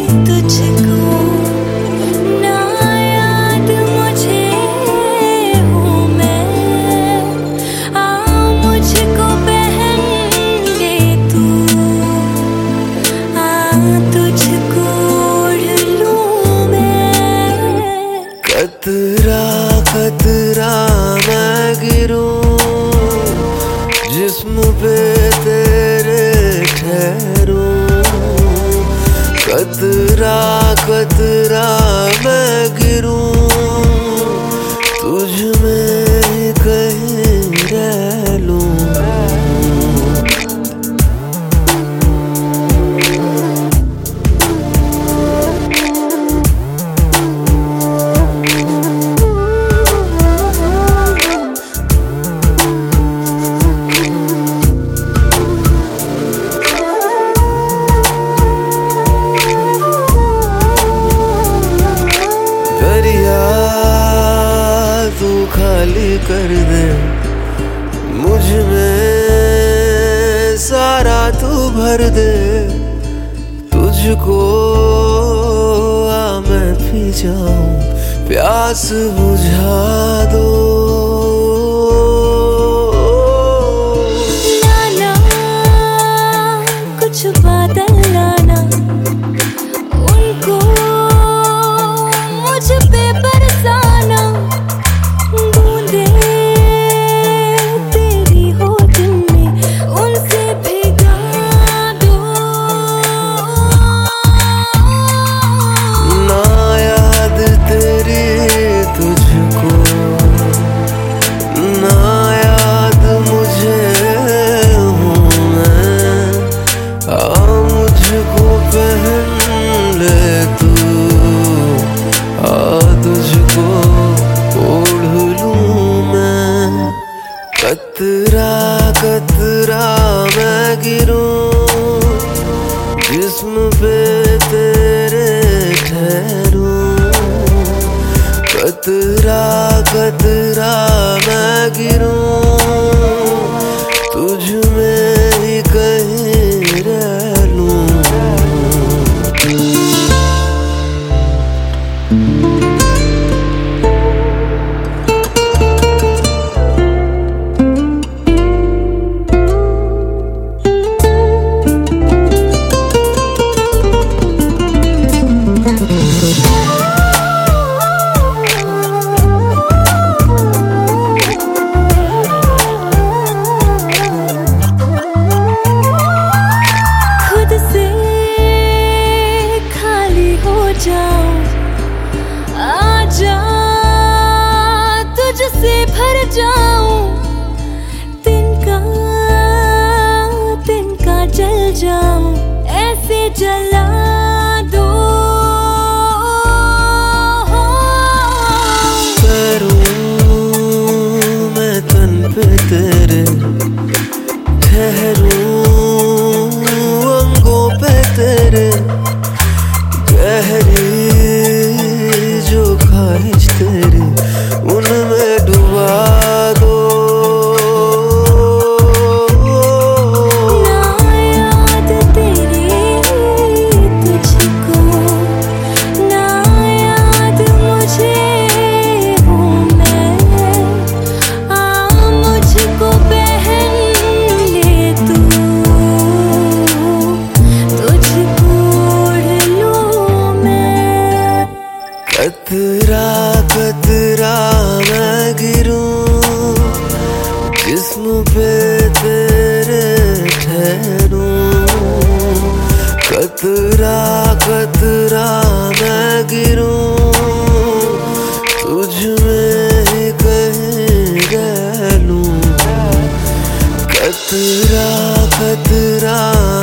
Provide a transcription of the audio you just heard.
तुझको ना याद मुझे हूँ मैं, आ मुझको पहन ले तू, आ तुझको ओढ़ लूँ मैं। कतरा कतरा मैं गिरूं जिस्म पे तेरे ठहरूं, कतरा कतरा मैं गिरूं तुझ में ही कहीं रह लूं। तू खाली कर दे मुझ में सारा तू भर दे, तुझको आ मैं पी जाऊं प्यास बुझा दो। लाना कुछ बादल लाना, उनको मुझ पे बरसाना, बूंदे तेरी हो दिल में उनसे भिगा दो। ना याद तेरी तुझको, ना याद मुझे हूँ मैं, आ मुझको पहन ले तू, आ तुझको ओढ़ लूं मैं। कतरा कतरा मैं गिरूं जिस्म पे तेरे ठहरूं, कतरा कतरा मैं गिरूं तुझ में ही कहीं रह लूं। आजा तुझसे भर जाऊं, तिनका तिनका जल जाऊं, ऐसे जला दो। करूं मैं तन पे तेरे, ठहरूं अंगों पे तेरे, गहरी जो ख्वाहिश तेरी उनमें डुबा दो। ना याद तेरी तुझको, ना याद मुझे हूँ मैं, आ मुझको पहन ले तू, तुझको ओढ़ लूं मैं। कतरा कतरा मैं गिरूं जिस्म पे तेरे ठहरूं, कतरा कतरा मैं गिरूं तुझ में ही कहीं रह लूं। कतरा कतरा